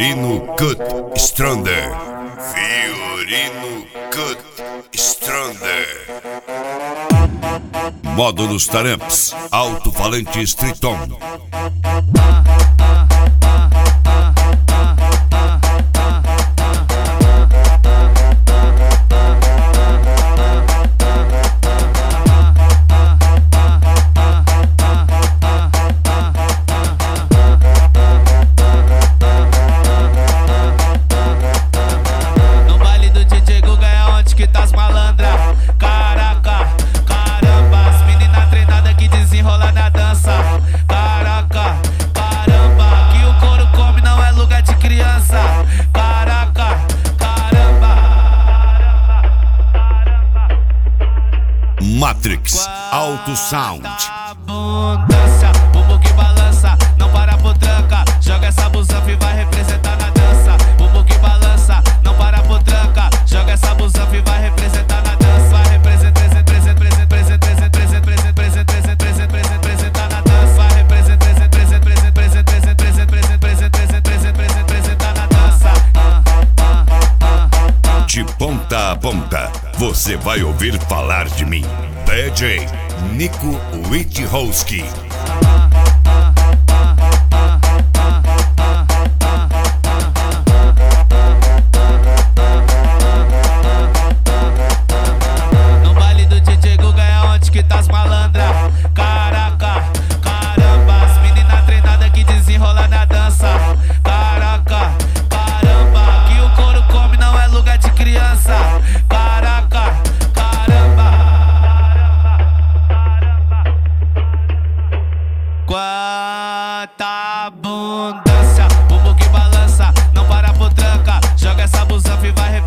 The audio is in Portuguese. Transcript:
Fiorino Cut Strander. Fiorino Cut Strander. Módulos Taramps, alto-falante Triton. Matrix Auto Sound. Abundância, bumbum que balança, não para por tranca. Joga essa busanfa e vai representar na dança. Bumbum que balança, não para por tranca. Joga essa busanfa e vai representar na dança. Vai representar na dança. Vai representar na dança. De ponta a ponta, você vai ouvir falar de mim. DJ Nico Witchowski. No baile do DJ Guga é onde que tá as malandra. Caraca, caramba, as meninas treinadas que desenrola na dança. Caraca, caramba, que o couro come não é lugar de criança. Caraca, caramba. Quanta abundância, bumbum que balança, não para por tranca. Joga essa busanfa e vai